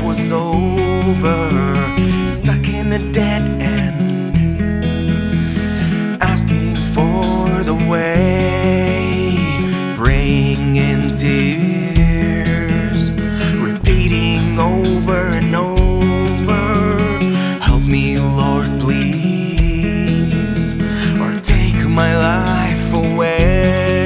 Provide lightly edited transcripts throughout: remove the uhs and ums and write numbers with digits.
was over, stuck in a dead end, asking for the way, praying in tears, repeating over and over, help me Lord please, or take my life away.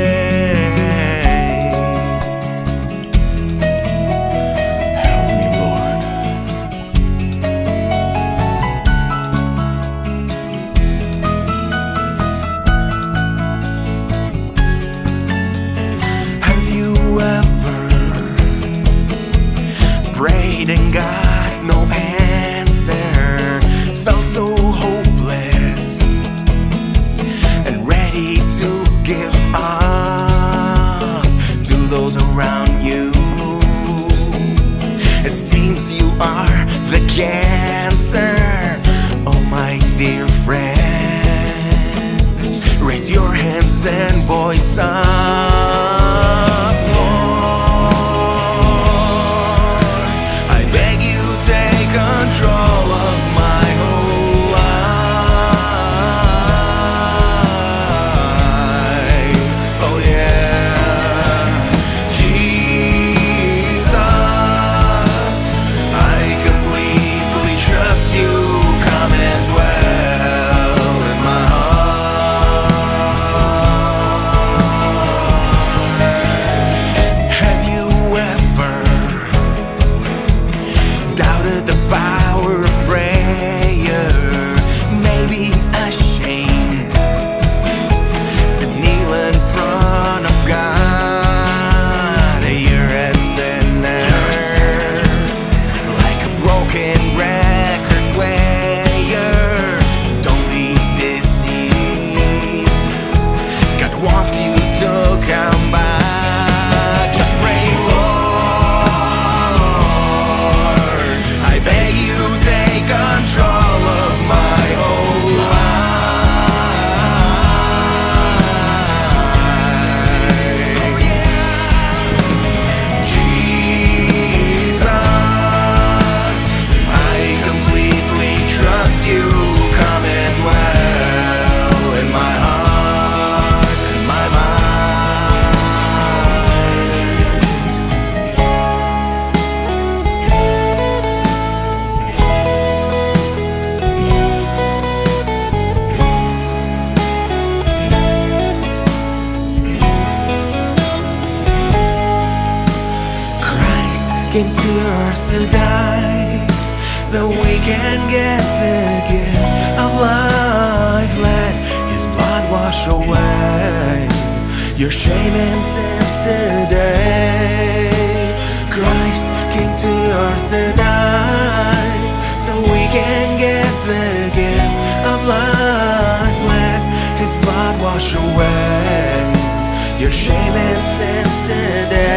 Prayed and got no answer, felt so hopeless and ready to give up to those around you. It seems you are the cancer, oh my dear friend. Raise your hands and voice up, control of my whole life. Oh yeah, Jesus, I completely trust you. Come and dwell in my heart. Have you ever doubted the power of prayer? Maybe ashamed to kneel in front of God. You're a sinner, like a broken record player. Don't be deceived, God wants you to come back. Just pray, Lord, I beg you, take control of my whole life. Oh yeah, Jesus, I completely trust you. Come and dwell in my heart, in my mind. Came to earth to die, that we can get the gift of life. Let His blood wash away your shame and sins today. Christ came to earth to die, so we can get the gift of life. Let His blood wash away your shame and sins today.